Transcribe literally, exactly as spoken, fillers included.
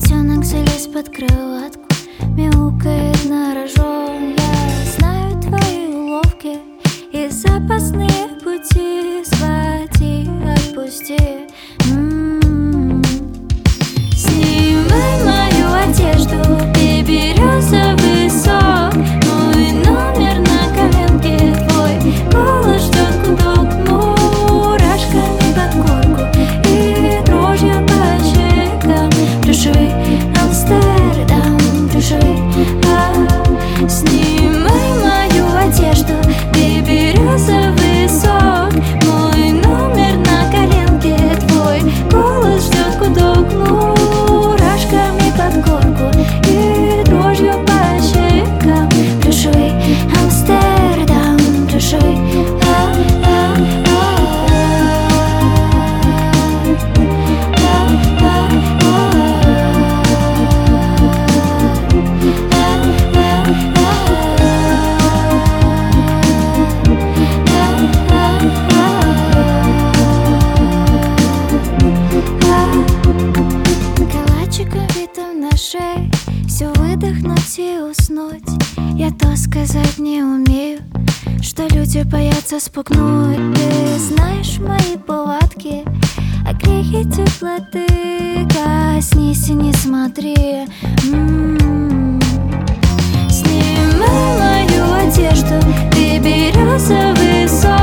Котенок залез под кроватку, мяукает на рожон. Я знаю твои уловки и запасные пути. Схвати, отпусти. М-м-м. Снимай мою одежду, и березовый сок. Мой номер на коленке, твой голос ждет гудок. Мурашками под корку и дрожью по щекам. Плюшевый Амстердам, плюшевый, а. Снимай мою одежду, и березовый сок. Мой номер на коленке, твой голос ждет гудок. Мурашками под корку и дрожью по щекам. Плюшевый Амстердам, плюшевый, а, а, а, калачиком витым на шее, все выдохнуть и уснуть. Я то сказать не умею, что люди боятся спугнуть. Ты знаешь мои повадки, а грехи теплоты. Коснись и не смотри. М-м-м. Снимай мою одежду, ты березовый сон.